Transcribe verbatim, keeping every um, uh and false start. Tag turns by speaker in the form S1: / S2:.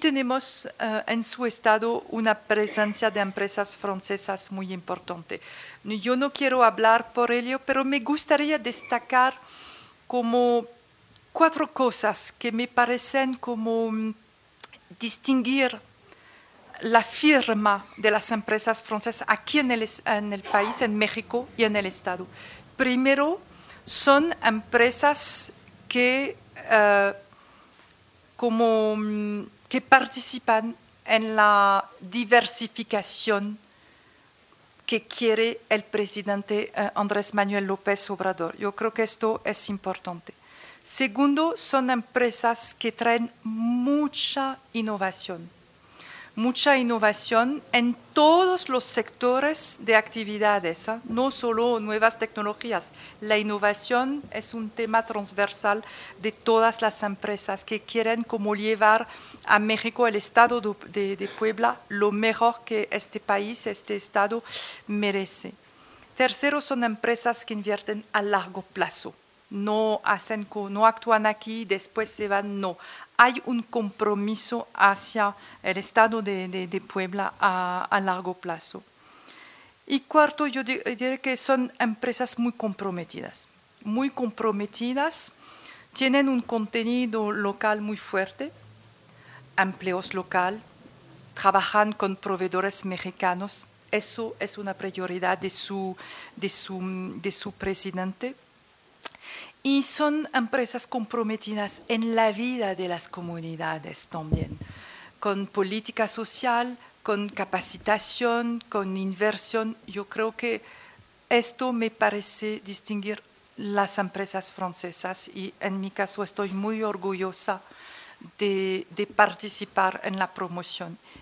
S1: tenemos uh, en su estado una presencia de empresas francesas muy importante. Yo no quiero hablar por ello, pero me gustaría destacar como cuatro cosas que me parecen como um, distinguir la firma de las empresas francesas aquí en el, en el país, en México y en el Estado. Primero, son empresas que, uh, como, um, que participan en la diversificación que quiere el presidente uh, Andrés Manuel López Obrador. Yo creo que esto es importante. Segundo, son empresas que traen mucha innovación. Mucha innovación en todos los sectores de actividades, ¿eh? No solo nuevas tecnologías. La innovación es un tema transversal de todas las empresas que quieren como llevar a México, el estado de, de Puebla, lo mejor que este país, este estado merece. Tercero, son empresas que invierten a largo plazo. No, hacen, no actúan aquí, después se van, no. Hay un compromiso hacia el estado de, de, de Puebla a, a largo plazo. Y cuarto, yo diría que son empresas muy comprometidas, muy comprometidas, tienen un contenido local muy fuerte, empleos local, trabajan con proveedores mexicanos, eso es una prioridad de su, de su, de su presidente. Y son empresas comprometidas en la vida de las comunidades también, con política social, con capacitación, con inversión. Yo creo que esto me parece distinguir las empresas francesas y en mi caso estoy muy orgullosa de, de participar en la promoción.